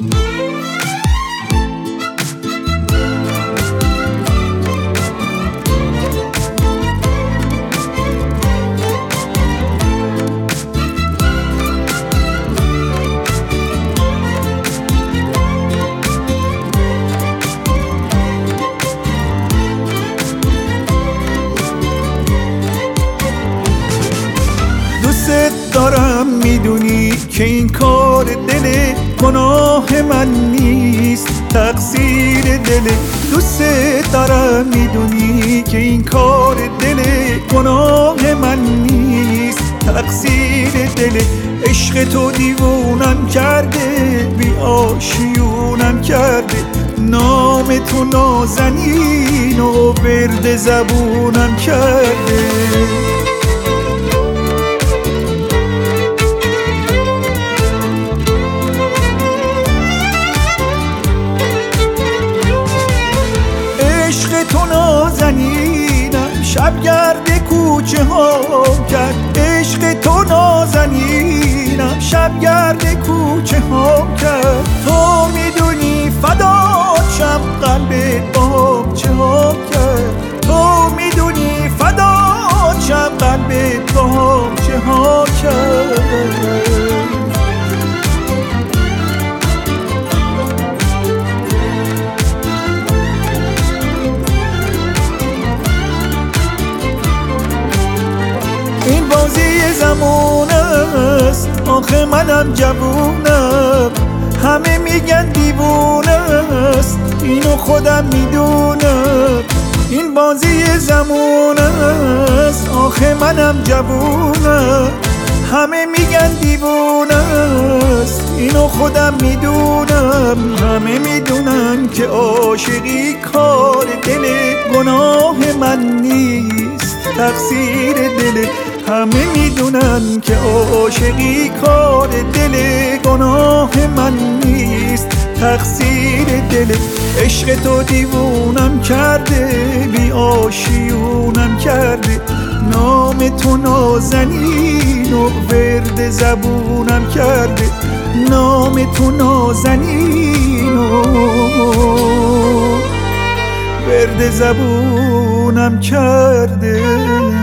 دوست دارم میدونی که این کار دل گناه من نیست، تقصیر دل. دوست دارم میدونی که این کار دل گناه من نیست، تقصیر دل. عشق تو دیوونم کرده، بی آشیونم کرده، نام تو نازنین و ورد زبونم کرده. عشق تو نازنینم شبگرد کوچه ها کرد، عشق تو نازنینم شبگرد کوچه ها کرد. تو میدونی فداشم قلبت با چه ها کرد، تو میدونی فداشم قلبت با چه ها کرد. این بازی زمونه است، آخه منم جوونم، همه میگن دیوونه است، اینو خودم میدونم. این بازی زمونه است، آخه منم جوونم، همه میگن دیوونه است، اینو خودم میدونم. همه میدونن که عاشقی کار دل گناه من نیست، تقصیر دل. همه میدونن که عاشقی کار دل گناه من نیست، تقصیر دل. عشق تو دیوونم کرده، بی آشیونم کرده، نام تو نازنین و ورد زبونم کرده، نام تو نازنین و ورد زبونم کرده.